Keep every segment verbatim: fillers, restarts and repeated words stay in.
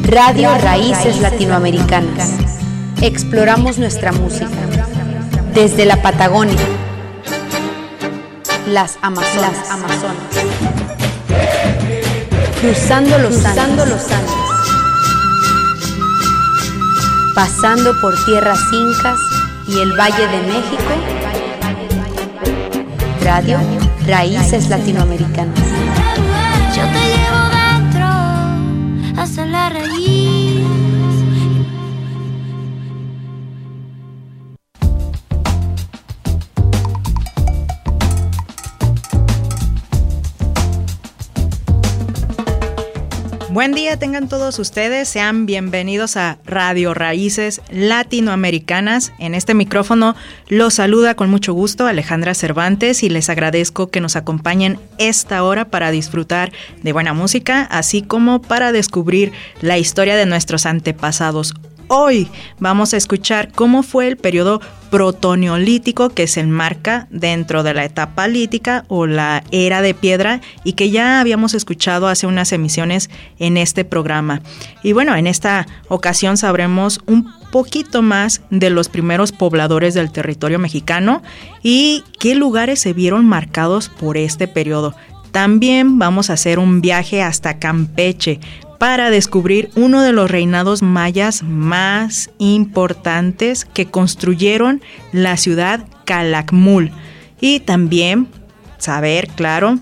Radio Raíces Latinoamericanas. Exploramos nuestra música desde la Patagonia, las Amazonas, las Amazonas. cruzando los cruzando los Andes, pasando por tierras incas y el Valle de México. Radio Raíces Latinoamericanas. Yo te llevo dentro hasta la raíz. Buen día tengan todos ustedes, sean bienvenidos a Radio Raíces Latinoamericanas. En este micrófono los saluda con mucho gusto Alejandra Cervantes y les agradezco que nos acompañen esta hora para disfrutar de buena música, así como para descubrir la historia de nuestros antepasados. Hoy vamos a escuchar cómo fue el periodo protoneolítico que se enmarca dentro de la etapa lítica o la era de piedra y que ya habíamos escuchado hace unas emisiones en este programa. Y bueno, en esta ocasión sabremos un poquito más de los primeros pobladores del territorio mexicano y qué lugares se vieron marcados por este periodo. También vamos a hacer un viaje hasta Campeche para descubrir uno de los reinados mayas más importantes que construyeron la ciudad Calakmul. Y también saber, claro,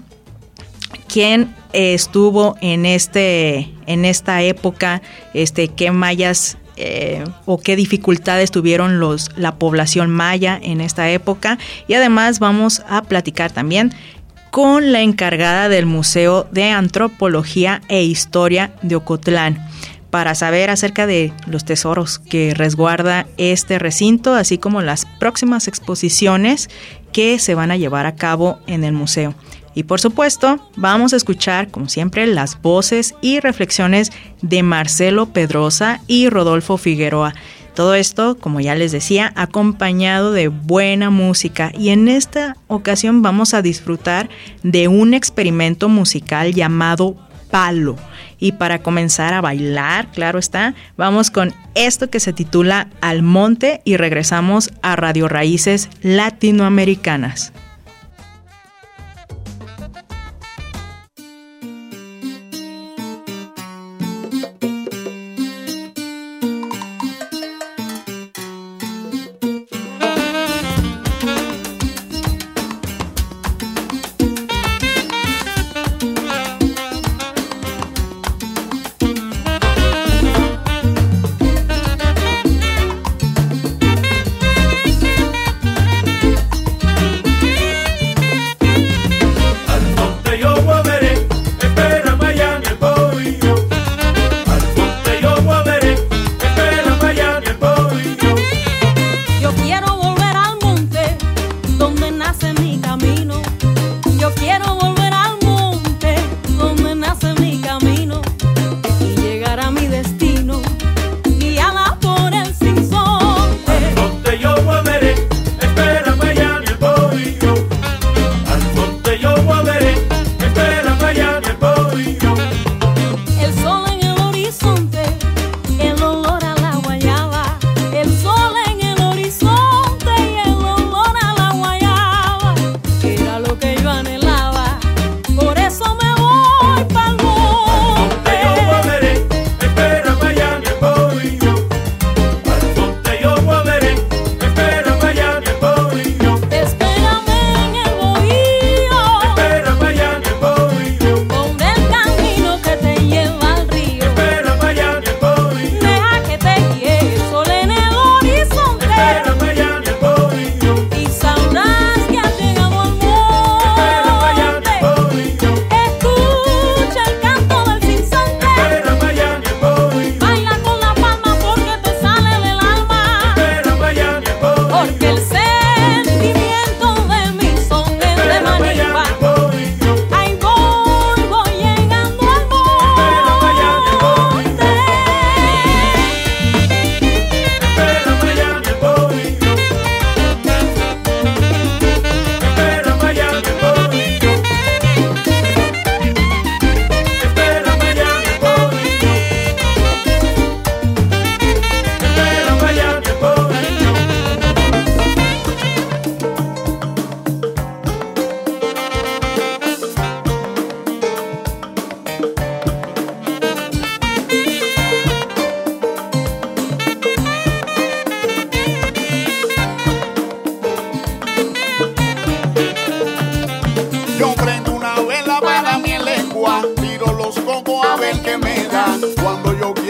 quién estuvo en este en esta época, este qué mayas eh, o qué dificultades tuvieron los la población maya en esta época. Y además vamos a platicar también con la encargada del Museo de Antropología e Historia de Ocotlán para saber acerca de los tesoros que resguarda este recinto, así como las próximas exposiciones que se van a llevar a cabo en el museo. Y por supuesto, vamos a escuchar, como siempre, las voces y reflexiones de Marcelo Pedrosa y Rodolfo Figueroa. Todo esto, como ya les decía, acompañado de buena música, y en esta ocasión vamos a disfrutar de un experimento musical llamado Palo. Y para comenzar a bailar, claro está, vamos con esto que se titula Al Monte y regresamos a Radio Raíces Latinoamericanas. We'll be right back.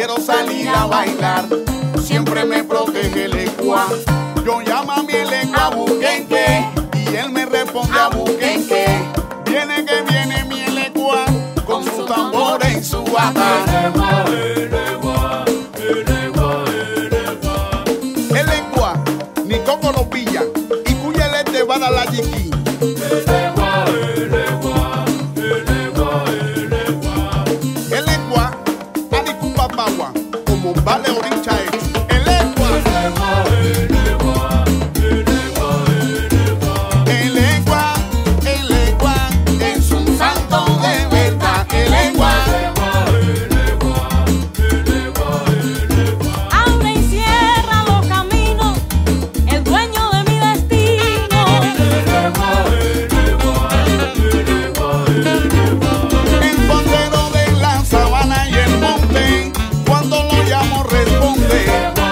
quiero salir a bailar, siempre me protege el ecua. Yo llamo a mi lengua buquenque y él me responde a buquenque. Viene que viene mi lecua con su tambor en su bata. El lecua ni coco lo pilla y cuya le te va a dar la yiqui. El lecua adicupa pagua como vale orincha hecho. El lecua el lecua el lecua es un santo de verdad. El lecua abre y cierra los caminos, el dueño de mi destino. el bandero de la sabana y el monte, cuando lo llamo responde.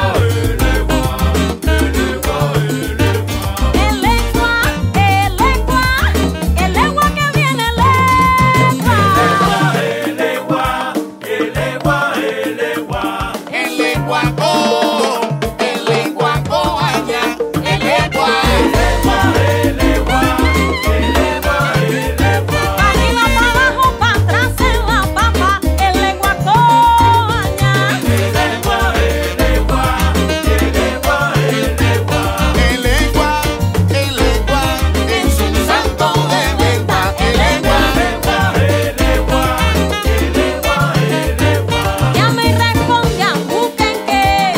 El legua, el legua, el legua que viene legua. El lenguaco, el lenguaco allá, el legua. Arriba, para abajo, para atrás en la papa, el legua coña. El legua, el legua es un santo de verdad. El legua, Llama y responde a buquenque.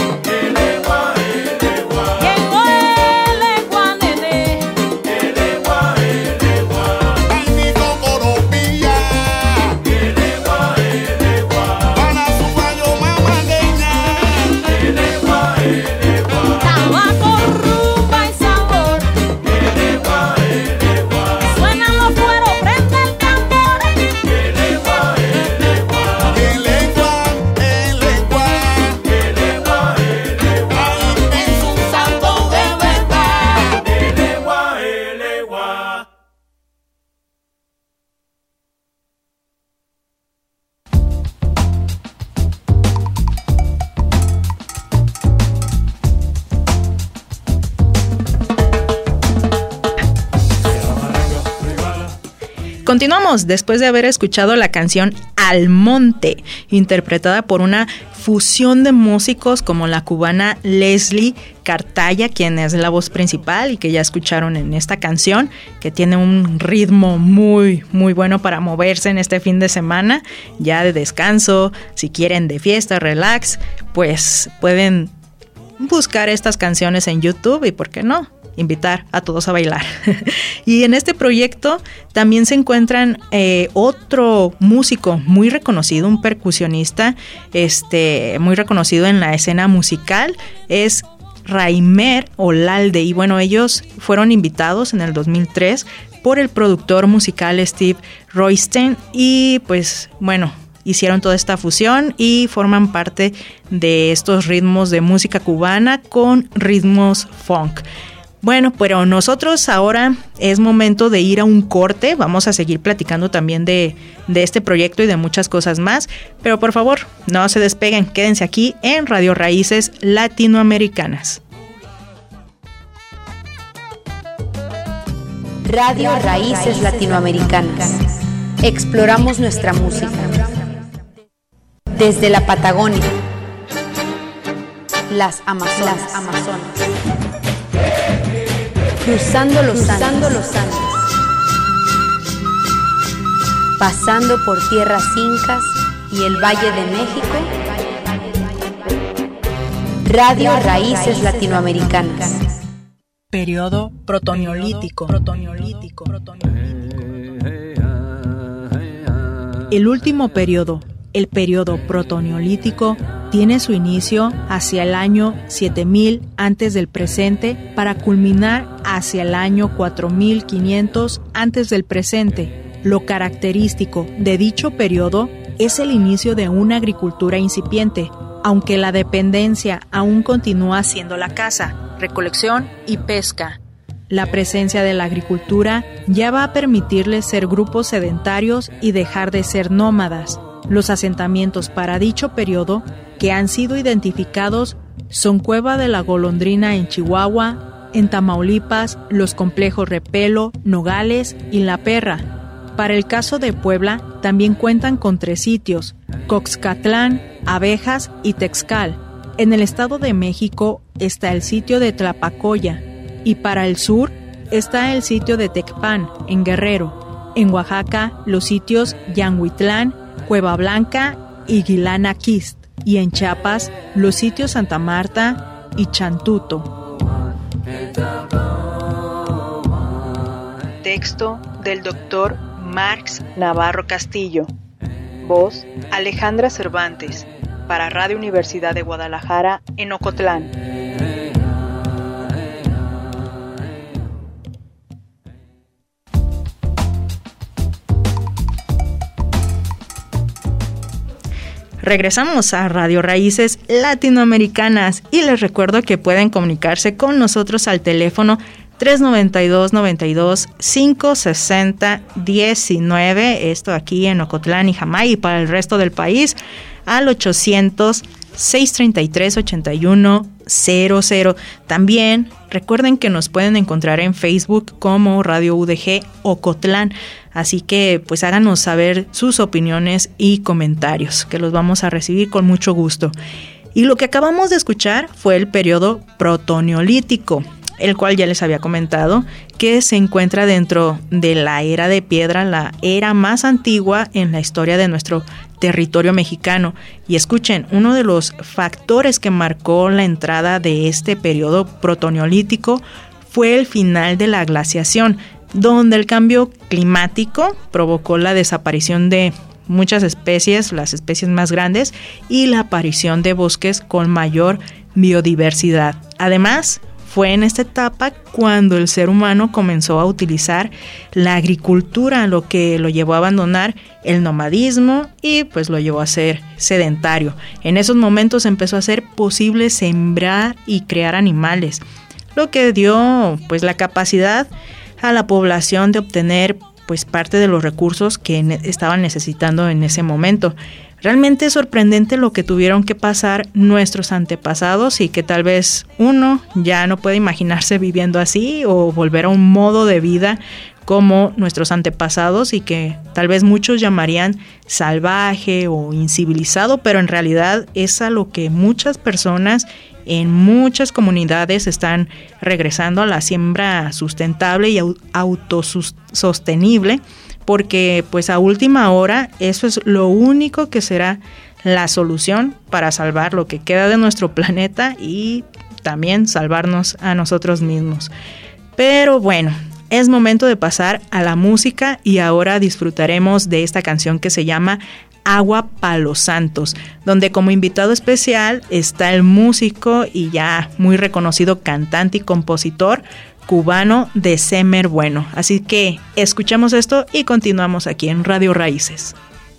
Llegó el legua nene. ay mi cocoropilla, para su gallo mamagueña. Tabaco, rumba y sabor. Suenan los cueros, prende el tambor. El legua, el legua, ay es un santo de verdad. Continuamos después de haber escuchado la canción Al Monte, interpretada por una fusión de músicos como la cubana Leslie Cartaya, quien es la voz principal y que ya escucharon en esta canción, que tiene un ritmo muy, muy bueno para moverse en este fin de semana, ya de descanso, si quieren de fiesta, relax, pues pueden buscar estas canciones en YouTube y, ¿por qué no?, invitar a todos a bailar. Y en este proyecto también se encuentran eh, otro músico muy reconocido, un percusionista este, muy reconocido en la escena musical, es Raimer Olalde, y bueno, ellos fueron invitados en el dos mil tres por el productor musical Steve Roystein y pues bueno, hicieron toda esta fusión y forman parte de estos ritmos de música cubana con ritmos funk. Bueno, pero nosotros ahora es momento de ir a un corte. Vamos a seguir platicando también de, de este proyecto y de muchas cosas más. Pero por favor, no se despeguen. Quédense aquí en Radio Raíces Latinoamericanas. Radio Raíces Latinoamericanas. Exploramos nuestra música. Desde la Patagonia, las Amazonas, las Amazonas. Cruzando los, Cruzando Andes. los Andes, pasando por tierras incas y el Valle de México. Radio, Radio Raíces, Raíces Latinoamericanas. Periodo protoneolítico. protoneolítico. El último periodo, el periodo protoneolítico, tiene su inicio hacia el año siete mil antes del presente para culminar hacia el año cuatro mil quinientos antes del presente. Lo característico de dicho periodo es el inicio de una agricultura incipiente, aunque la dependencia aún continúa siendo la caza, recolección y pesca. La presencia de la agricultura ya va a permitirles ser grupos sedentarios y dejar de ser nómadas. Los asentamientos para dicho periodo que han sido identificados son Cueva de la Golondrina en Chihuahua, en Tamaulipas, los complejos Repelo, Nogales y La Perra. Para el caso de Puebla, también cuentan con tres sitios, Coxcatlán, Abejas y Texcal. En el Estado de México está el sitio de Tlapacoya y para el sur está el sitio de Tecpan, en Guerrero. En Oaxaca, los sitios Yanguitlán, Cueva Blanca y Guilanaquist. Y en Chiapas, los sitios Santa Marta y Chantuto. Texto del doctor Marx Navarro Castillo. Voz Alejandra Cervantes. Para Radio Universidad de Guadalajara en Ocotlán. Regresamos a Radio Raíces Latinoamericanas y les recuerdo que pueden comunicarse con nosotros al teléfono tres noventa y dos, noventa y dos, quinientos sesenta, diecinueve, esto aquí en Ocotlán y Jamay, y para el resto del país al ochocientos, seiscientos treinta y tres, ochenta y uno cero cero. También recuerden que nos pueden encontrar en Facebook como Radio U D G Ocotlán. Así que pues háganos saber sus opiniones y comentarios, que los vamos a recibir con mucho gusto. Y lo que acabamos de escuchar fue el periodo protoneolítico, el cual ya les había comentado que se encuentra dentro de la era de piedra, la era más antigua en la historia de nuestro territorio mexicano. Y escuchen, uno de los factores que marcó la entrada de este periodo protoneolítico fue el final de la glaciación, donde el cambio climático provocó la desaparición de muchas especies, las especies más grandes, y la aparición de bosques con mayor biodiversidad. Además, fue en esta etapa cuando el ser humano comenzó a utilizar la agricultura, lo que lo llevó a abandonar el nomadismo y pues lo llevó a ser sedentario. En esos momentos empezó a ser posible sembrar y crear animales, lo que dio pues la capacidad a la población de obtener pues parte de los recursos que ne- estaban necesitando en ese momento. Realmente es sorprendente lo que tuvieron que pasar nuestros antepasados y que tal vez uno ya no puede imaginarse viviendo así o volver a un modo de vida como nuestros antepasados, y que tal vez muchos llamarían salvaje o incivilizado, pero en realidad es a lo que muchas personas en muchas comunidades están regresando, a la siembra sustentable y autosostenible, porque pues a última hora eso es lo único que será la solución para salvar lo que queda de nuestro planeta y también salvarnos a nosotros mismos. Pero bueno, es momento de pasar a la música y ahora disfrutaremos de esta canción que se llama Agua pa' los Santos, donde como invitado especial está el músico y ya muy reconocido cantante y compositor cubano Decémer Bueno. Así que escuchamos esto y continuamos aquí en Radio Raíces.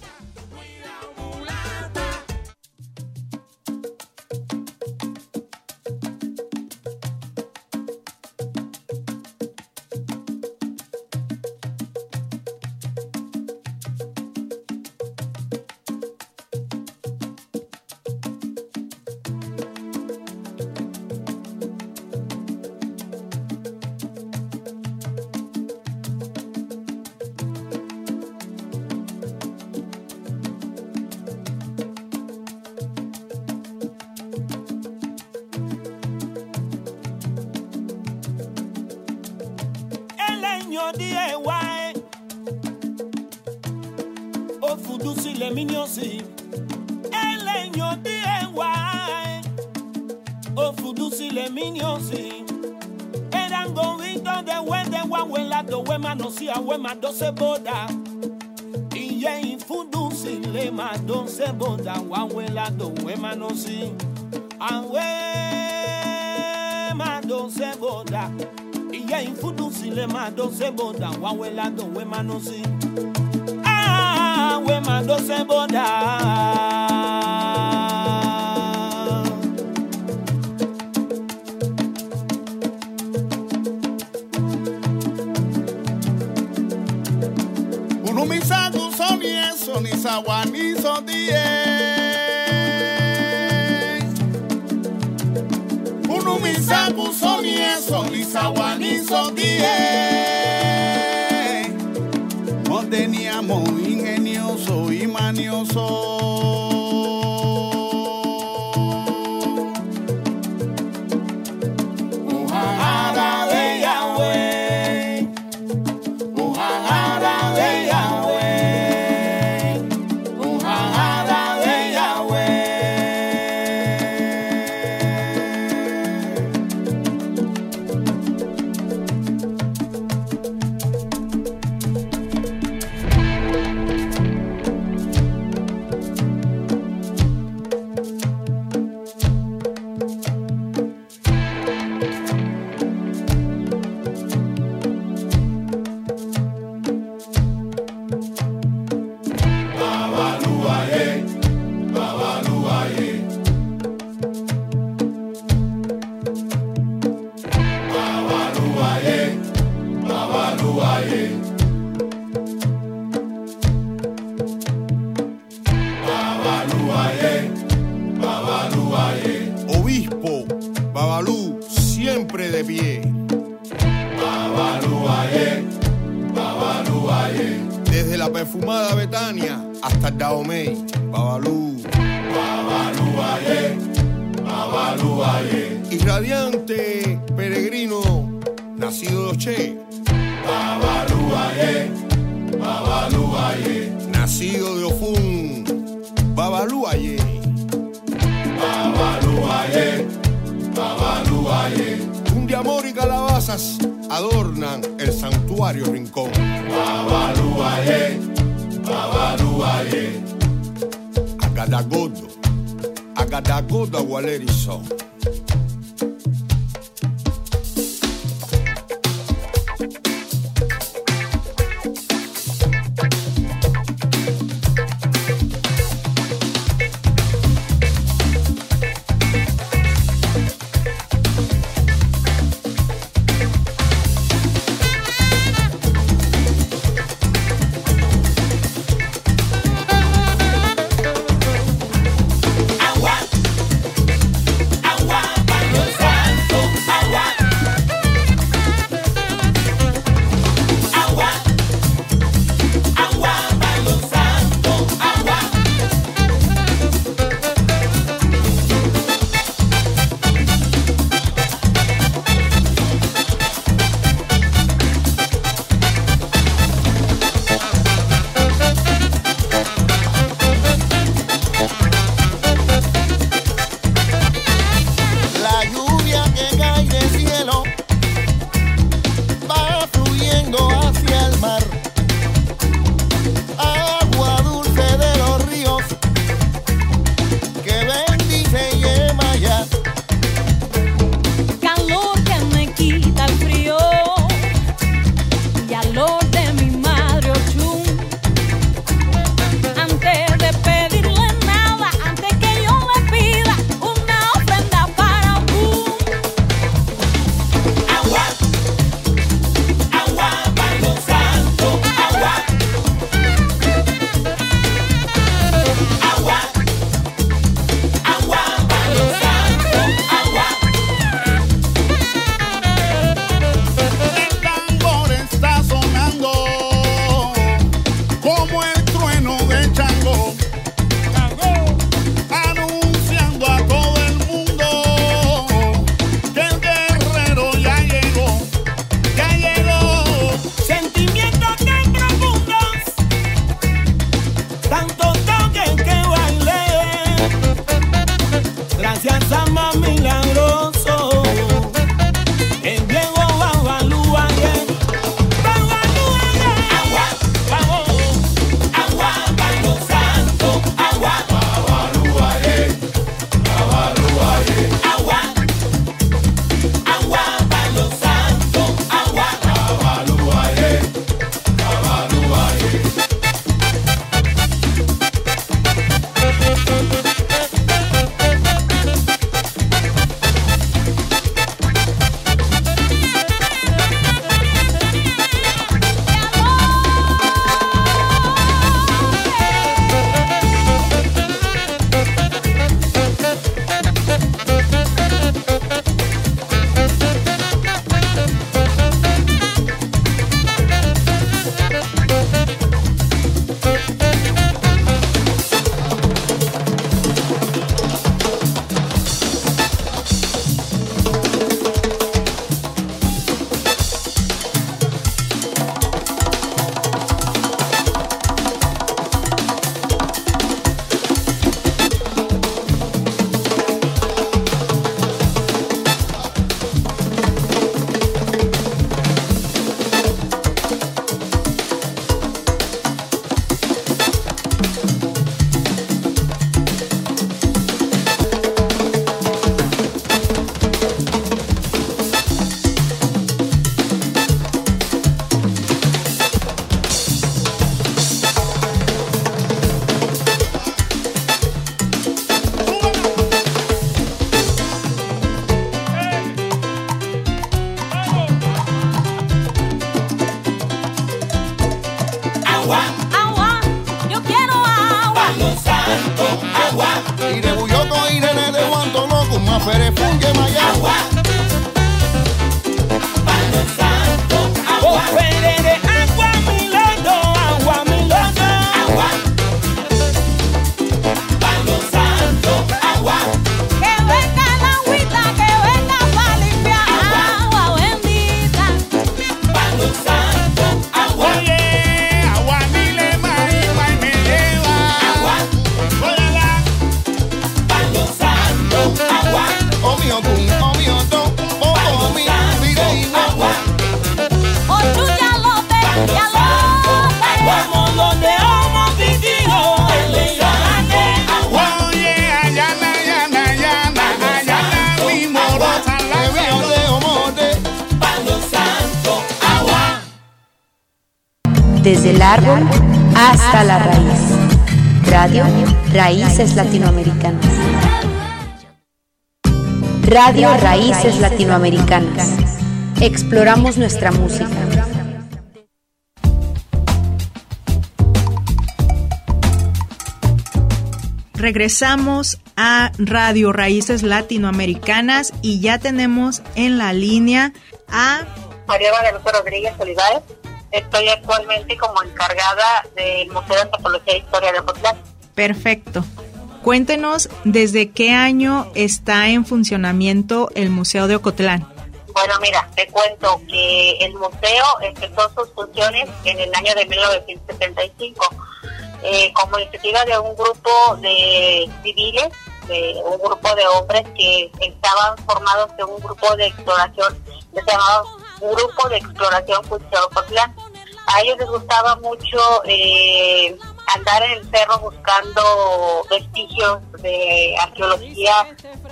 Doce boda iye infudusi le ma doce boda wawela do we manosi awe ma doce boda iye infudusi le ma doce boda wawela do we manosi ah we ma doce boda. Ni sawa ni so Lisa kusoni eso, Lisa waniso die. No teníamos ingenioso y manioso. Obispo Babalú, siempre de pie. Babalú aye, Babalú aye. Desde la perfumada Betania hasta el Dahomey. Babalú, Babalú aye, Babalú aye. Y radiante peregrino, nacido de Che. Babalú aye, Babalú aye. Nacido de Ofún. Babalú aye. Babalú aye, Babalú aye. Un de amor y calabazas adornan el santuario Rincón. Babalú aye, Babalú aye. Agadagodo, Agadagodo Agualerizo. Agua, agua. Llama Pérez Funge Maya. Agua. Palo Santo, agua. Oh, perere, agua, mi lodo, agua, mi lodo. Agua. Palo Santo, agua. Que venga la agüita, que venga para limpiar. Agua bendita. Palo Santo, agua. Oye, agua dile marima y me lleva. Agua. Órala. Palo Santo, agua. Oh mío tú, oh mío tú, oh oh mi, mire y Agua. Oh, tú ya lo ves, ya lo ves. Como donde hemos vivido, el agua. Oye, Ayana, Ayana, Ayana, Ayana, mi morosa la de omote. Palo Santo, agua. Desde el árbol hasta la raíz. Radio Raíces Latinoamericanas. Radio Raíces Latinoamericanas. Exploramos nuestra música. Regresamos a Radio Raíces Latinoamericanas y ya tenemos en la línea a María Guadalupe Rodríguez Olivares. Estoy actualmente como encargada del Museo de Antropología e Historia de Ocotlán. Perfecto. Cuéntenos desde qué año está en funcionamiento el Museo de Ocotlán. Bueno, mira, te cuento que el museo empezó sus funciones en el año de mil novecientos setenta y cinco eh, como iniciativa de un grupo de civiles, de un grupo de hombres que estaban formados de un grupo de exploración que se llamaba Grupo de Exploración Cultural Ocotlán. A ellos les gustaba mucho eh, andar en el cerro buscando vestigios de arqueología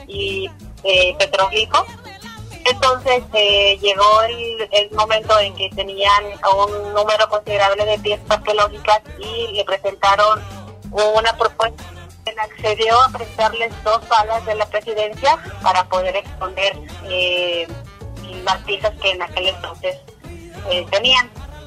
y eh, petroglifos. Entonces eh, llegó el, el momento en que tenían un número considerable de piezas arqueológicas y le presentaron una propuesta. Accedió a prestarles dos salas de la presidencia para poder exponer eh, las piezas que en aquel entonces eh, tenían.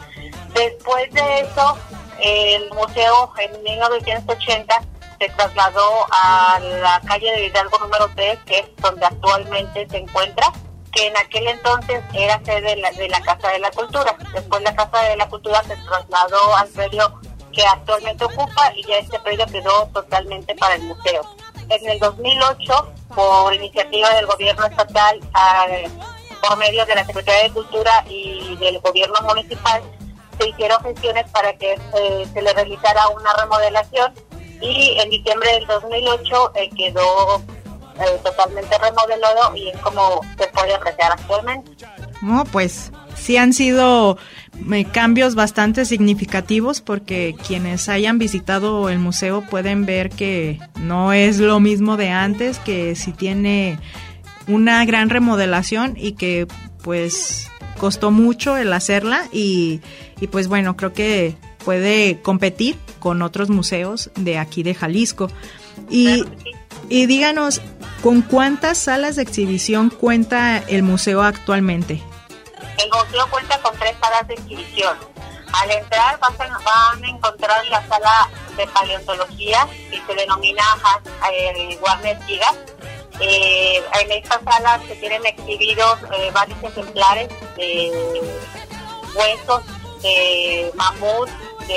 Después de eso, el museo en mil novecientos ochenta se trasladó a la calle de Hidalgo número tres, que es donde actualmente se encuentra, que en aquel entonces era sede de la, de la Casa de la Cultura. Después la Casa de la Cultura se trasladó al predio que actualmente ocupa y ya este predio quedó totalmente para el museo. En el dos mil ocho, por iniciativa del gobierno estatal, a, por medio de la Secretaría de Cultura y del gobierno municipal, se hicieron gestiones para que eh, se le realizara una remodelación y en diciembre del dos mil ocho eh, quedó eh, totalmente remodelado y es como se puede apreciar actualmente. No, pues sí han sido eh, cambios bastante significativos porque quienes hayan visitado el museo pueden ver que no es lo mismo de antes, que sí tiene una gran remodelación y que pues costó mucho el hacerla y, y pues bueno, creo que puede competir con otros museos de aquí de Jalisco. Y, y díganos, ¿con cuántas salas de exhibición cuenta el museo actualmente? El museo cuenta con tres salas de exhibición. Al entrar van a, van a encontrar la sala de paleontología, que se denomina eh, Warner Gigas. Eh, en esta sala se tienen exhibidos eh, varios ejemplares de huesos de mamut,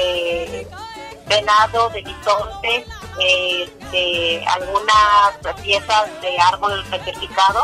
de venado, de bisonte, eh, de algunas piezas de árbol petrificado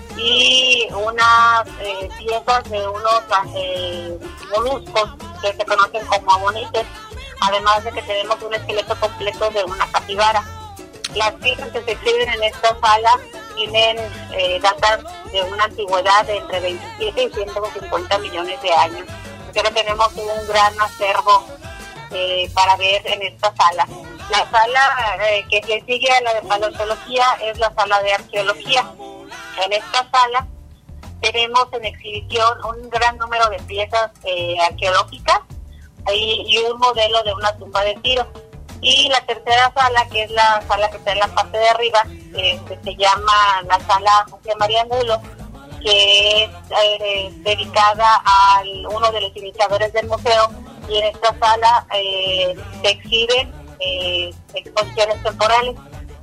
y unas eh, piezas de unos eh, moluscos que se conocen como amonites, además de que tenemos un esqueleto completo de una capibara. Las piezas que se exhiben en esta sala tienen eh, datas de una antigüedad de entre veintisiete y ciento cincuenta millones de años. Pero tenemos un gran acervo eh, para ver en esta sala. La sala eh, que le sigue a la de paleontología es la sala de arqueología. En esta sala tenemos en exhibición un gran número de piezas eh, arqueológicas y, y un modelo de una tumba de Tiro. Y la tercera sala, que es la sala que está en la parte de arriba, eh, que se llama la sala José María Angulo, que es eh, dedicada a uno de los iniciadores del museo, y en esta sala eh, se exhiben eh, exposiciones temporales.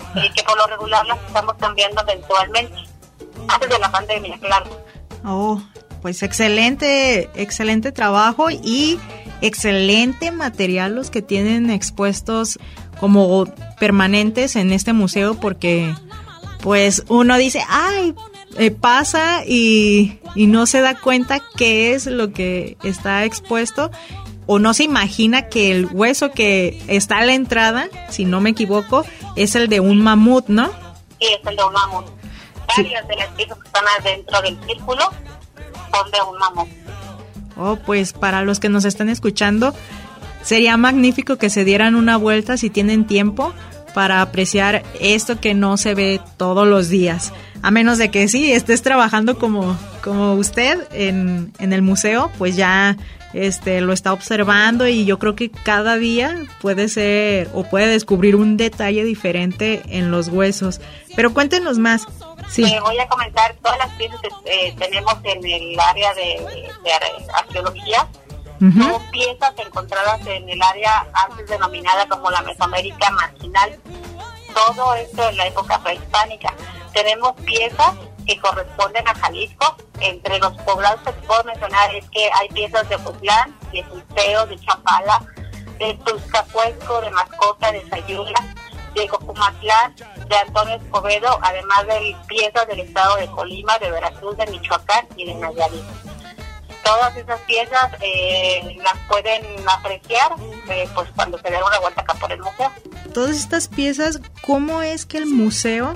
eh, que por lo regular las estamos cambiando mensualmente, antes de la pandemia, claro. Oh, pues excelente, excelente trabajo y excelente material los que tienen expuestos como permanentes en este museo, porque pues uno dice, ay, eh, pasa y, y no se da cuenta qué es lo que está expuesto, o no se imagina que el hueso que está a la entrada, si no me equivoco, es el de un mamut, ¿no? Sí, es el de un mamut. Sí. Varias de las piezas que están adentro del círculo son de un mamut. Oh, pues para los que nos están escuchando, sería magnífico que se dieran una vuelta si tienen tiempo para apreciar esto que no se ve todos los días. A menos de que sí, estés trabajando como, como usted en, en el museo, pues ya este lo está observando, y yo creo que cada día puede ser o puede descubrir un detalle diferente en los huesos. Pero cuéntenos más. Sí. Eh, voy a comentar todas las piezas que eh, tenemos en el área de, de arqueología. Uh-huh. Son piezas encontradas en el área antes denominada como la Mesoamérica marginal. Todo esto en la época prehispánica. Tenemos piezas que corresponden a Jalisco. Entre los poblados que puedo mencionar es que hay piezas de Ocotlán, de Tulteo, de Chapala, de Tuzcapuesco, de Mascota, de Sayula, de Cocumatlán, de Antonio Escobedo, además de piezas del estado de Colima, de Veracruz, de Michoacán y de Nayarit. Todas esas piezas eh, las pueden apreciar eh, pues cuando se den una vuelta acá por el museo. Todas estas piezas, ¿cómo es que el museo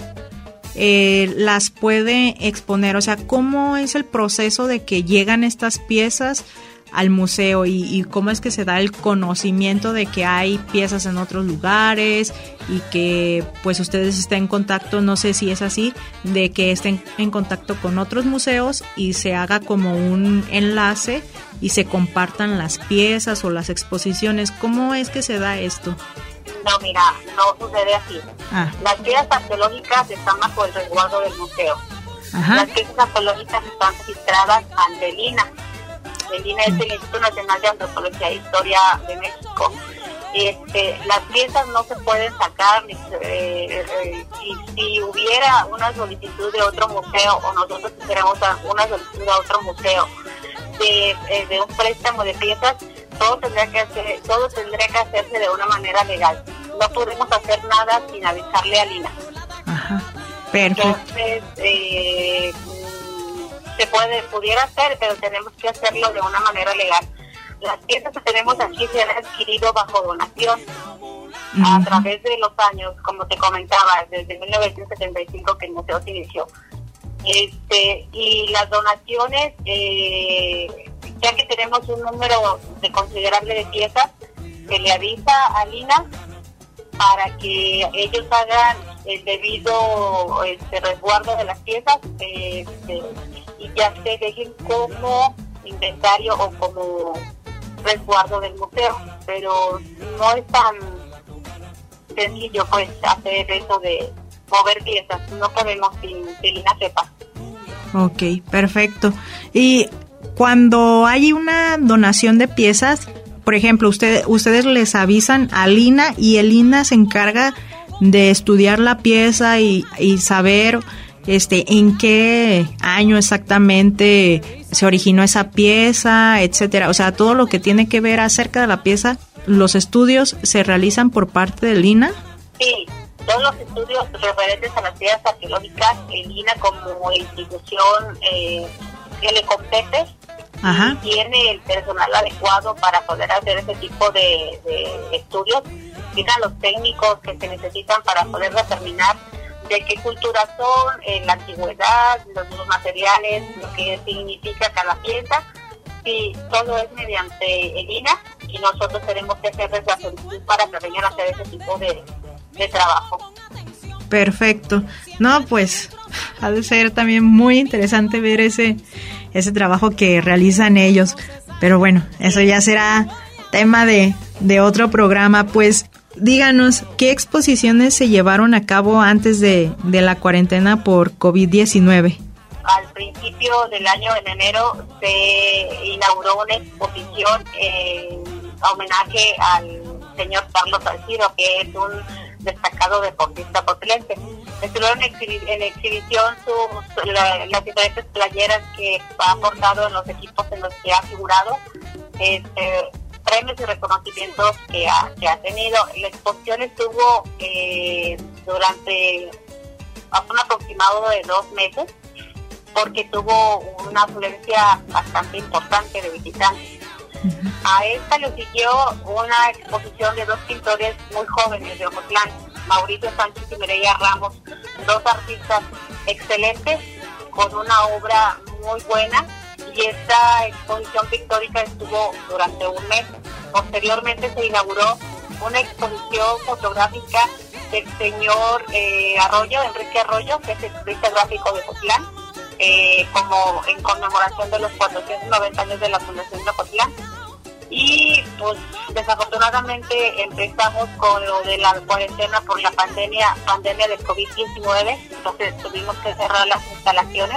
eh, las puede exponer? O sea, ¿cómo es el proceso de que llegan estas piezas al museo y, y cómo es que se da el conocimiento de que hay piezas en otros lugares y que pues ustedes estén en contacto, no sé si es así, de que estén en contacto con otros museos y se haga como un enlace y se compartan las piezas o las exposiciones? ¿Cómo es que se da esto? No, mira, no sucede así. Ah. Las piezas arqueológicas están bajo el resguardo del museo. Ajá. Las piezas arqueológicas están registradas ante el I N A. El I N A es el Instituto Nacional de Antropología e Historia de México. Este, las piezas no se pueden sacar, ni, eh, eh, y si hubiera una solicitud de otro museo o nosotros quisiéramos una solicitud a otro museo de, eh, de un préstamo de piezas, todo tendría que hacer, todo tendría que hacerse de una manera legal. No podemos hacer nada sin avisarle al I N A. Ajá. Perfecto. Entonces, eh, se puede, pudiera hacer, pero tenemos que hacerlo de una manera legal. Las piezas que tenemos aquí se han adquirido bajo donación uh-huh. a través de los años, como te comentaba, desde mil novecientos setenta y cinco que el museo se inició. Este, y las donaciones, eh, ya que tenemos un número de considerable de piezas, se le avisa al I N A para que ellos hagan el debido este, resguardo de las piezas, este, y ya se dejen como inventario o como resguardo del museo, pero no es tan sencillo pues hacer eso de mover piezas, no podemos sin que el I N A sepa. Ok, perfecto. Y cuando hay una donación de piezas, por ejemplo, usted, ustedes les avisan al I N A y el I N A se encarga de estudiar la pieza y, y saber este en qué año exactamente se originó esa pieza, etcétera. O sea, todo lo que tiene que ver acerca de la pieza, los estudios se realizan por parte del I N A. Sí, todos los estudios referentes a las piezas arqueológicas, el I N A como institución eh, que le compete, Ajá. y tiene el personal adecuado para poder hacer ese tipo de, de estudios. Tienen los técnicos que se necesitan para poder determinar de qué cultura son, en la antigüedad, los, los materiales, lo que significa cada pieza, y todo es mediante el I N A, y nosotros tenemos que hacerles la solicitud para que vengan a hacer ese tipo de, de trabajo. Perfecto. No, pues ha de ser también muy interesante ver ese ese trabajo que realizan ellos, pero bueno, eso ya será tema de, de otro programa. Pues díganos, ¿qué exposiciones se llevaron a cabo antes de, de la cuarentena por covid diecinueve? Al principio del año, en enero, se inauguró una exposición en homenaje al señor Carlos Salcido, que es un destacado deportista potlense. Estuvieron en, exhibi- en exhibición sus, la, las diferentes playeras que ha aportado en los equipos en los que ha figurado, este, premios y reconocimientos que ha, que ha tenido. La exposición estuvo eh, durante un aproximado de dos meses, porque tuvo una afluencia bastante importante de visitantes. Uh-huh. A esta le siguió una exposición de dos pintores muy jóvenes de Ocotlán, Mauricio Sánchez y Mireya Ramos, dos artistas excelentes con una obra muy buena, y esta exposición pictórica estuvo durante un mes. Posteriormente se inauguró una exposición fotográfica del señor eh, Arroyo, Enrique Arroyo, que es el artista gráfico de Ocotlán, eh, como en conmemoración de los cuatrocientos noventa años de la fundación de Ocotlán. Y pues desafortunadamente empezamos con lo de la cuarentena por la pandemia pandemia del covid diecinueve, entonces tuvimos que cerrar las instalaciones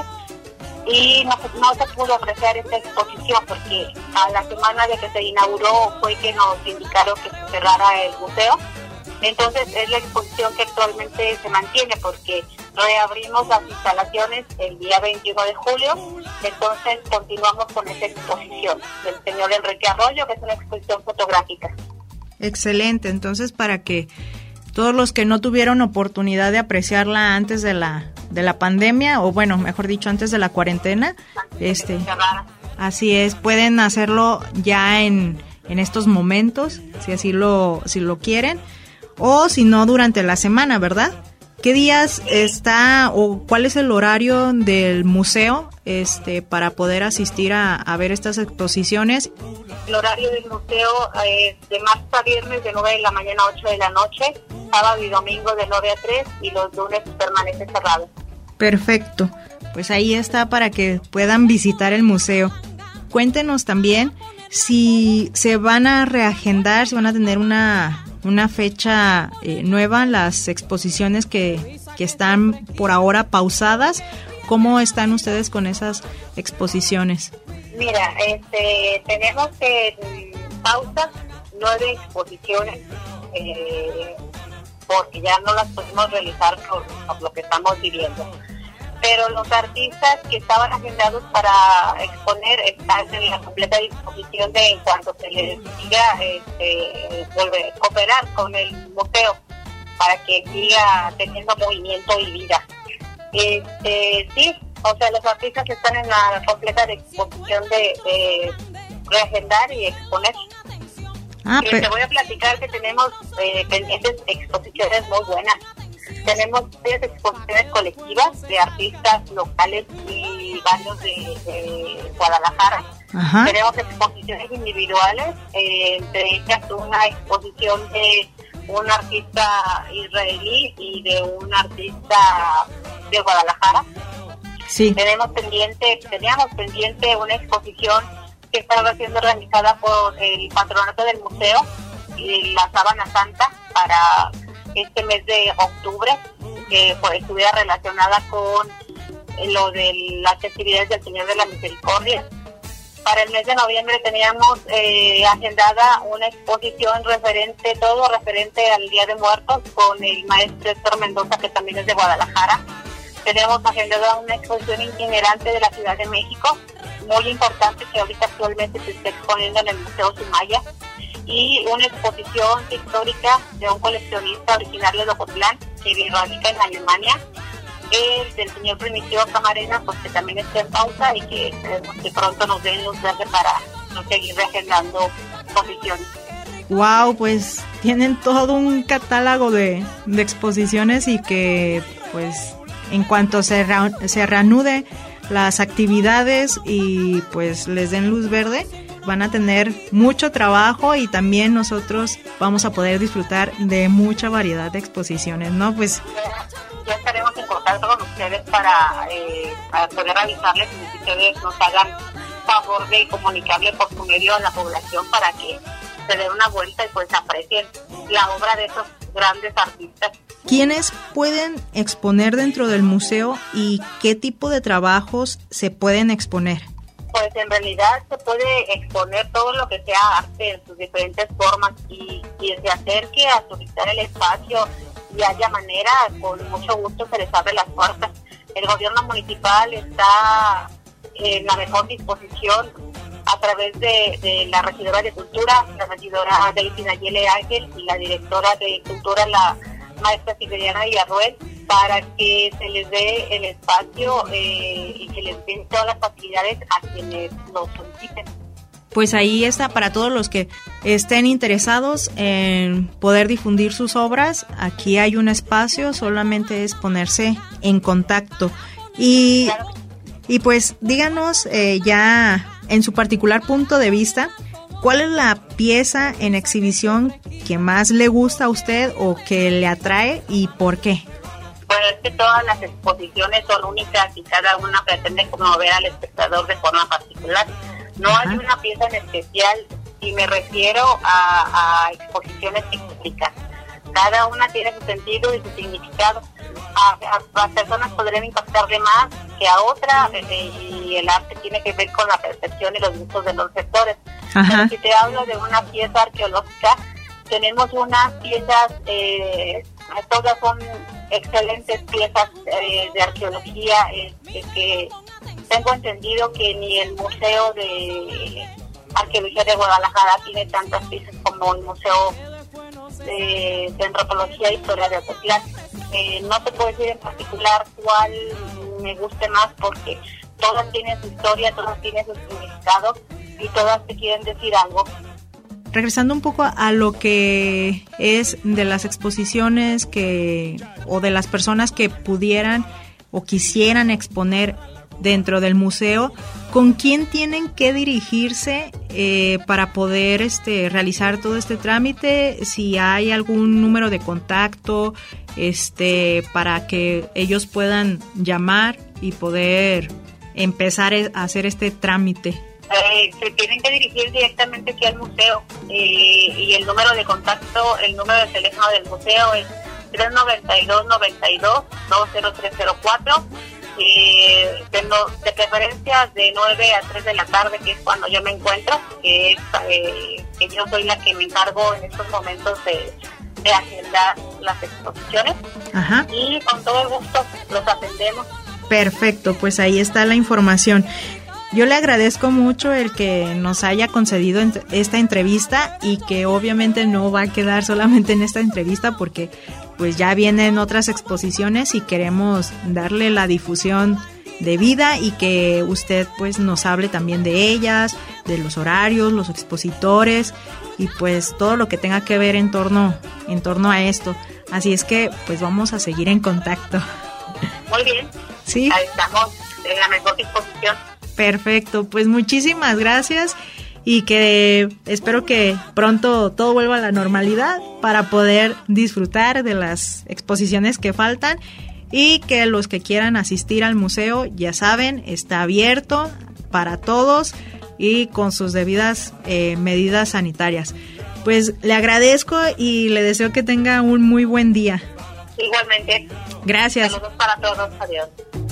y no, no se pudo apreciar esta exposición, porque a la semana de que se inauguró fue que nos indicaron que se cerrara el museo. Entonces es la exposición que actualmente se mantiene, porque reabrimos las instalaciones el día veintiuno de julio, entonces continuamos con esta exposición del señor Enrique Arroyo, que es una exposición fotográfica. Excelente, entonces para que todos los que no tuvieron oportunidad de apreciarla antes de la de la pandemia, o bueno, mejor dicho, antes de la cuarentena, este, así es, pueden hacerlo ya en, en estos momentos, si así lo, si lo quieren, o si no, durante la semana, ¿verdad? ¿Qué días está o cuál es el horario del museo este para poder asistir a, a ver estas exposiciones? El horario del museo es de martes a viernes de nueve de la mañana a ocho de la noche, sábado y domingo de nueve a tres, y los lunes permanece cerrado. Perfecto, pues ahí está para que puedan visitar el museo. Cuéntenos también si se van a reagendar, si van a tener una... una fecha eh, nueva, las exposiciones que, que están por ahora pausadas. ¿Cómo están ustedes con esas exposiciones? Mira, este, tenemos en pausa nueve exposiciones, eh, porque ya no las podemos realizar por, por lo que estamos viviendo. Pero los artistas que estaban agendados para exponer están en la completa disposición de, en cuanto se les diga, este, volver a cooperar con el museo para que siga teniendo movimiento y vida. Este, sí, o sea, los artistas están en la completa disposición de, de reagendar y exponer. Ah, pero... Te voy a platicar que tenemos eh, pendientes exposiciones muy buenas. Tenemos tres exposiciones colectivas de artistas locales y varios de, de Guadalajara. Ajá. Tenemos exposiciones individuales, eh, entre ellas una exposición de un artista israelí y de un artista de Guadalajara. Sí. Tenemos pendiente, teníamos pendiente una exposición que estaba siendo realizada por el patronato del museo y la Sábana Santa para este mes de octubre, que pues, estuviera relacionada con lo de las festividades del Señor de la Misericordia. Para el mes de noviembre teníamos eh, agendada una exposición referente, todo referente al Día de Muertos, con el maestro Héctor Mendoza, que también es de Guadalajara. Tenemos agendada una exposición itinerante de la Ciudad de México, muy importante, que ahorita actualmente se está exponiendo en el Museo Sumaya, y una exposición histórica de un coleccionista originario de Ocotlán, que radica en Alemania, el del señor Primitivo Camarena, pues que también está en pausa y que esperemos que pronto nos den luz verde para no seguir reagendando exposiciones. Wow, pues tienen todo un catálogo de, de exposiciones, y que pues en cuanto se, ra- se reanude las actividades y pues les den luz verde, van a tener mucho trabajo, y también nosotros vamos a poder disfrutar de mucha variedad de exposiciones, ¿no? Pues ya estaremos en contacto con ustedes para, eh, para poder avisarles, y si ustedes nos hagan favor de comunicarle por su medio a la población para que se den una vuelta y pues aprecien la obra de esos grandes artistas. ¿Quiénes pueden exponer dentro del museo y qué tipo de trabajos se pueden exponer? Pues en realidad se puede exponer todo lo que sea arte en sus diferentes formas, y quien se acerque a solicitar el espacio y haya manera, con mucho gusto se les abre las puertas. El gobierno municipal está en la mejor disposición a través de, de la regidora de Cultura, la regidora Daisy Nayeli Ángel, y la directora de Cultura, la maestra Siberiana Villarruel, para que se les dé el espacio eh, y que les den todas las facilidades a quienes lo soliciten. Pues ahí está, para todos los que estén interesados en poder difundir sus obras, aquí hay un espacio, solamente es ponerse en contacto. Y, Claro. y pues díganos eh, ya en su particular punto de vista, ¿cuál es la pieza en exhibición que más le gusta a usted o que le atrae y por qué? Bueno, es que todas las exposiciones son únicas y cada una pretende conmover al espectador de forma particular. No Ajá. hay una pieza en especial, y me refiero a, a exposiciones cíclicas. Cada una tiene su sentido y su significado. A, a, a personas podrían impactarle más que a otra, eh, y el arte tiene que ver con la percepción y los gustos de los sectores. Ajá. Pero si te hablo de una pieza arqueológica, tenemos unas piezas, eh, todas son excelentes piezas eh, de arqueología, eh, que tengo entendido que ni el Museo de Arqueología de Guadalajara tiene tantas piezas como el Museo de, de Antropología e Historia de Ocotlán. Eh, no te puedo decir en particular cuál me guste más, porque todas tienen su historia, todas tienen su significado y todas te quieren decir algo. Regresando un poco a lo que es de las exposiciones que o de las personas que pudieran o quisieran exponer dentro del museo, ¿con quién tienen que dirigirse eh, para poder este realizar todo este trámite? Si hay algún número de contacto este para que ellos puedan llamar y poder empezar a hacer este trámite. Eh, se tienen que dirigir directamente aquí al museo, eh, y el número de contacto, el número de teléfono del museo es tres noventa y dos, noventa y dos, dos cero tres cero cuatro. Eh, de, no, de preferencia de nueve a tres de la tarde, que es cuando yo me encuentro, que es eh, que yo soy la que me encargo en estos momentos de, de agendar las exposiciones. Ajá. Y con todo el gusto los atendemos. Perfecto, pues ahí está la información. Yo le agradezco mucho el que nos haya concedido ent- esta entrevista, y que obviamente no va a quedar solamente en esta entrevista, porque pues ya vienen otras exposiciones y queremos darle la difusión debida, y que usted pues nos hable también de ellas, de los horarios, los expositores y pues todo lo que tenga que ver en torno en torno a esto. Así es que pues vamos a seguir en contacto. Muy bien. Sí. Ahí estamos en la mejor disposición. Perfecto, pues muchísimas gracias, y que espero que pronto todo vuelva a la normalidad para poder disfrutar de las exposiciones que faltan, y que los que quieran asistir al museo, ya saben, está abierto para todos y con sus debidas eh, medidas sanitarias. Pues le agradezco y le deseo que tenga un muy buen día. Igualmente. Gracias. Saludos para todos. Adiós.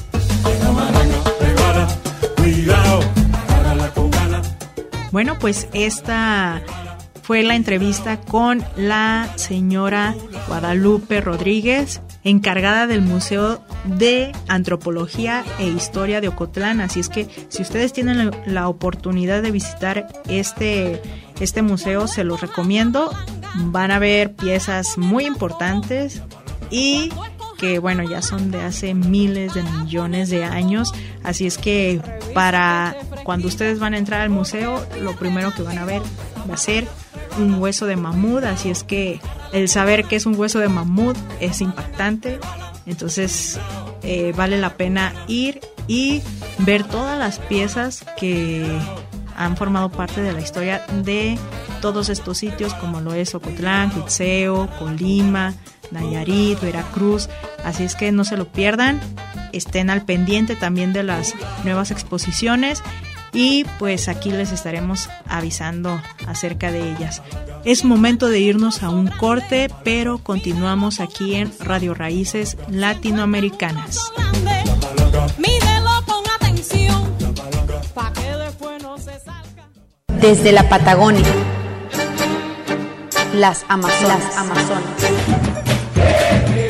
Bueno, pues esta fue la entrevista con la señora Guadalupe Rodríguez, encargada del Museo de Antropología e Historia de Ocotlán. Así es que si ustedes tienen la, la oportunidad de visitar este, este museo, se los recomiendo. Van a ver piezas muy importantes y que bueno, ya son de hace miles de millones de años. Así es que para cuando ustedes van a entrar al museo, lo primero que van a ver va a ser un hueso de mamut. Así es que el saber que es un hueso de mamut es impactante. Entonces eh, vale la pena ir y ver todas las piezas que han formado parte de la historia de todos estos sitios, como lo es Ocotlán, Cuitzeo, Colima, Nayarit, Veracruz. Así es que no se lo pierdan, estén al pendiente también de las nuevas exposiciones, y pues aquí les estaremos avisando acerca de ellas. Es momento de irnos a un corte, pero continuamos aquí en Radio Raíces Latinoamericanas. Mídelo con atención, pa' que después no se salga. Desde la Patagonia, las Amazonas. Las Amazonas.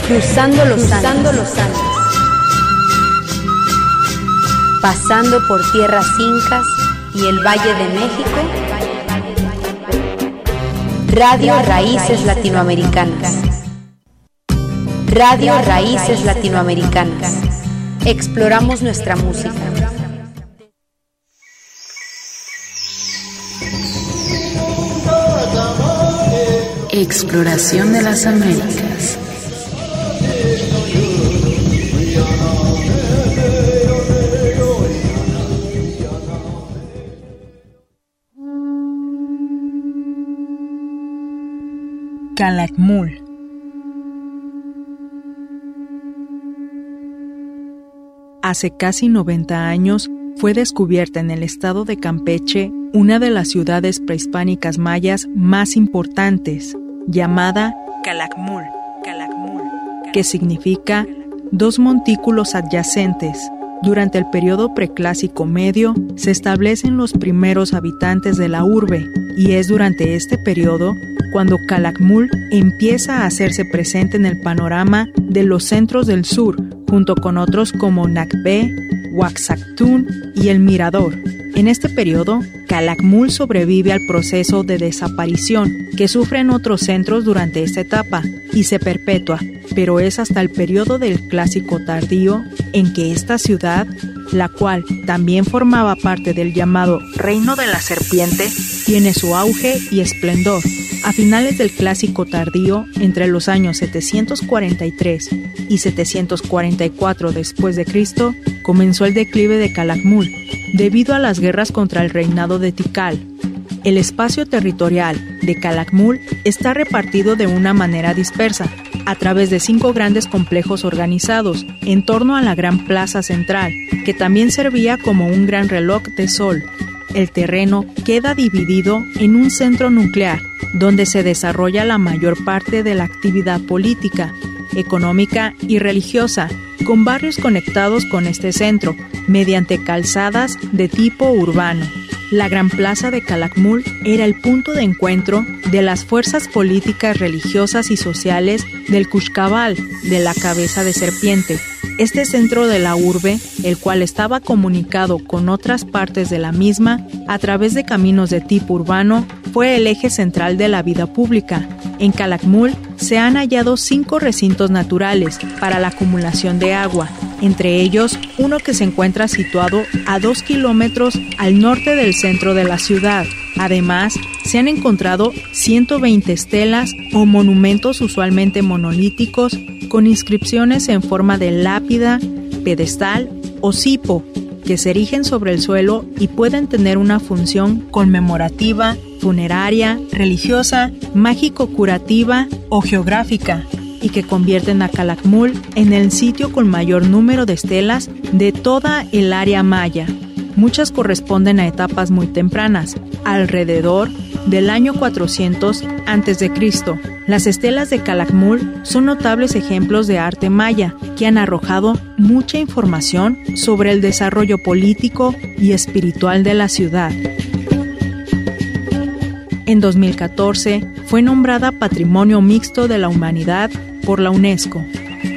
cruzando los Andes, los Andes, pasando por tierras incas y el Valle de México. Radio Raíces Latinoamericanas. Radio Raíces Latinoamericanas. Exploramos nuestra música. Exploración de las Américas. Calakmul. Hace casi noventa años fue descubierta en el estado de Campeche una de las ciudades prehispánicas mayas más importantes, llamada Calakmul, Calakmul, que significa dos montículos adyacentes. Durante el periodo preclásico medio se establecen los primeros habitantes de la urbe, y es durante este periodo cuando Calakmul empieza a hacerse presente en el panorama de los centros del sur, junto con otros como Nacbé, Huaxactún y El Mirador. En este periodo, Calakmul sobrevive al proceso de desaparición que sufren otros centros durante esta etapa y se perpetúa, pero es hasta el periodo del Clásico Tardío en que esta ciudad, la cual también formaba parte del llamado Reino de la Serpiente, tiene su auge y esplendor. A finales del Clásico Tardío, entre los años setecientos cuarenta y tres y setecientos cuarenta y cuatro después de Cristo, comenzó el declive de Calakmul debido a las guerras contra el reinado de Tikal. El espacio territorial de Calakmul está repartido de una manera dispersa, a través de cinco grandes complejos organizados en torno a la gran plaza central, que también servía como un gran reloj de sol. El terreno queda dividido en un centro nuclear, donde se desarrolla la mayor parte de la actividad política, económica y religiosa, con barrios conectados con este centro, mediante calzadas de tipo urbano. La Gran Plaza de Calakmul era el punto de encuentro de las fuerzas políticas, religiosas y sociales del Kushkabal, de la cabeza de serpiente. Este centro de la urbe, el cual estaba comunicado con otras partes de la misma a través de caminos de tipo urbano, fue el eje central de la vida pública. En Calakmul se han hallado cinco recintos naturales para la acumulación de agua, entre ellos uno que se encuentra situado a dos kilómetros al norte del centro de la ciudad. Además, se han encontrado ciento veinte estelas o monumentos usualmente monolíticos con inscripciones en forma de lápida, pedestal o cipo, que se erigen sobre el suelo y pueden tener una función conmemorativa, funeraria, religiosa, mágico-curativa o geográfica, y que convierten a Calakmul en el sitio con mayor número de estelas de toda el área maya. Muchas corresponden a etapas muy tempranas, alrededor del año cuatrocientos antes de Cristo. Las estelas de Calakmul son notables ejemplos de arte maya que han arrojado mucha información sobre el desarrollo político y espiritual de la ciudad. En dos mil catorce fue nombrada Patrimonio Mixto de la Humanidad por la UNESCO.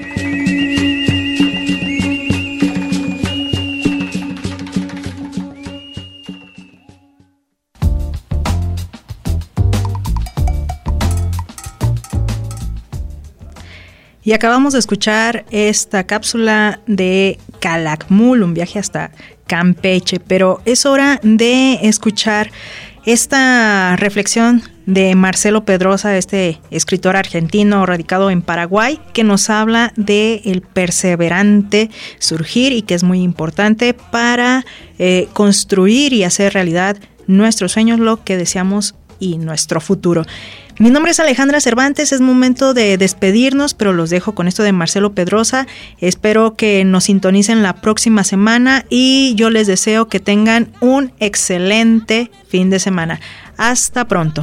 Y acabamos de escuchar esta cápsula de Calakmul, un viaje hasta Campeche, pero es hora de escuchar esta reflexión de Marcelo Pedrosa, este escritor argentino radicado en Paraguay, que nos habla de el perseverante surgir y que es muy importante para eh, construir y hacer realidad nuestros sueños, lo que deseamos y nuestro futuro. Mi nombre es Alejandra Cervantes, es momento de despedirnos, pero los dejo con esto de Marcelo Pedrosa. Espero que nos sintonicen la próxima semana y yo les deseo que tengan un excelente fin de semana. Hasta pronto.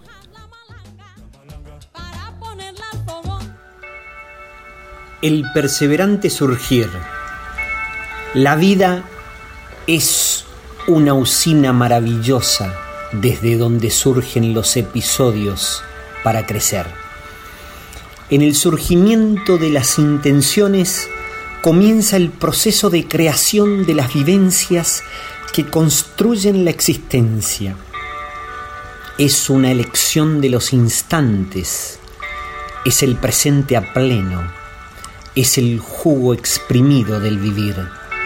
El perseverante surgir. La vida es una usina maravillosa desde donde surgen los episodios para crecer. En el surgimiento de las intenciones comienza el proceso de creación de las vivencias que construyen la existencia. Es una elección de los instantes, es el presente a pleno, es el jugo exprimido del vivir.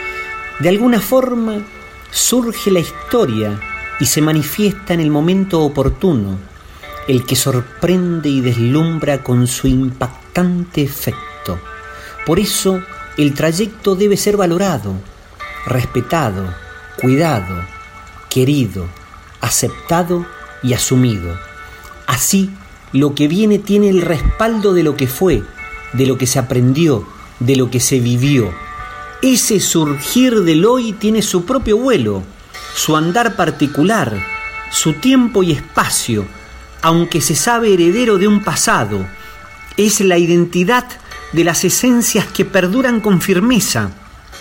De alguna forma surge la historia y se manifiesta en el momento oportuno, el que sorprende y deslumbra con su impactante efecto. Por eso el trayecto debe ser valorado, respetado, cuidado, querido, aceptado y asumido. Así, lo que viene tiene el respaldo de lo que fue, de lo que se aprendió, de lo que se vivió. Ese surgir del hoy tiene su propio vuelo, su andar particular, su tiempo y espacio, aunque se sabe heredero de un pasado. Es la identidad de las esencias que perduran con firmeza,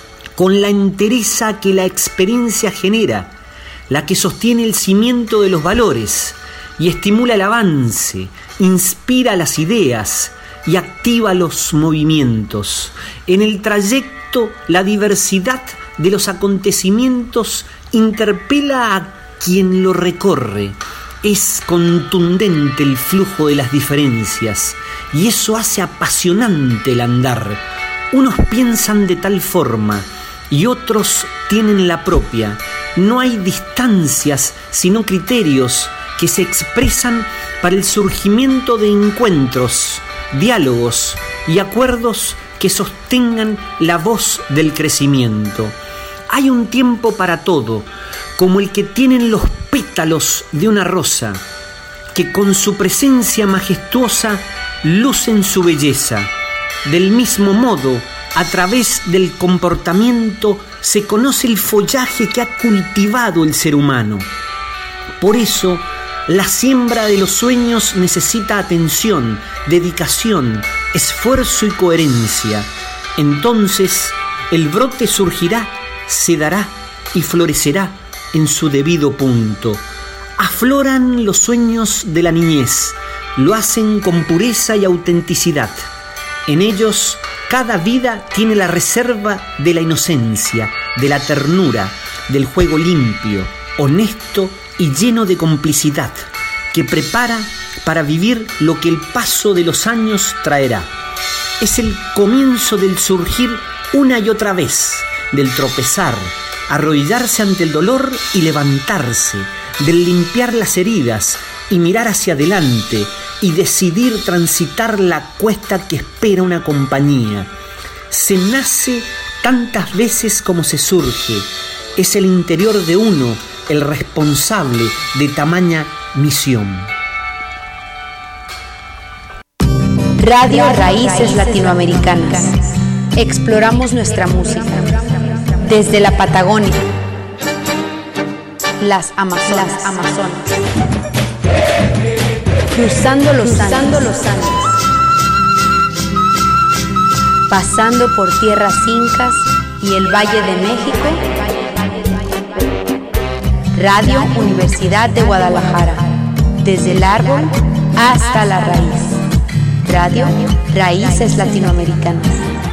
con la entereza que la experiencia genera, la que sostiene el cimiento de los valores y estimula el avance, inspira las ideas y activa los movimientos. En el trayecto, la diversidad de los acontecimientos interpela a quien lo recorre. Es contundente el flujo de las diferencias y eso hace apasionante el andar. Unos piensan de tal forma y otros tienen la propia. No hay distancias, sino criterios que se expresan para el surgimiento de encuentros, diálogos y acuerdos que sostengan la voz del crecimiento. Hay un tiempo para todo, como el que tienen los pétalos de una rosa, que con su presencia majestuosa lucen su belleza. Del mismo modo, a través del comportamiento se conoce el follaje que ha cultivado el ser humano. Por eso, la siembra de los sueños necesita atención, dedicación, esfuerzo y coherencia. Entonces, el brote surgirá, se dará y florecerá en su debido punto. Afloran los sueños de la niñez, lo hacen con pureza y autenticidad. En ellos, cada vida tiene la reserva de la inocencia, de la ternura, del juego limpio, honesto y lleno de complicidad, que prepara para vivir lo que el paso de los años traerá. Es el comienzo del surgir una y otra vez, del tropezar, arrodillarse ante el dolor y levantarse, del limpiar las heridas y mirar hacia adelante y decidir transitar la cuesta que espera una compañía. Se nace tantas veces como se surge. Es el interior de uno el responsable de tamaña misión. Radio Raíces Latinoamericanas. Exploramos nuestra música. Desde la Patagonia, las Amazonas, las Amazonas. Cruzando los Cruzando Andes. los Andes. Pasando por tierras incas y el Valle de México. Radio Universidad de Guadalajara. Desde el árbol hasta la raíz. Radio Raíces Latinoamericanas.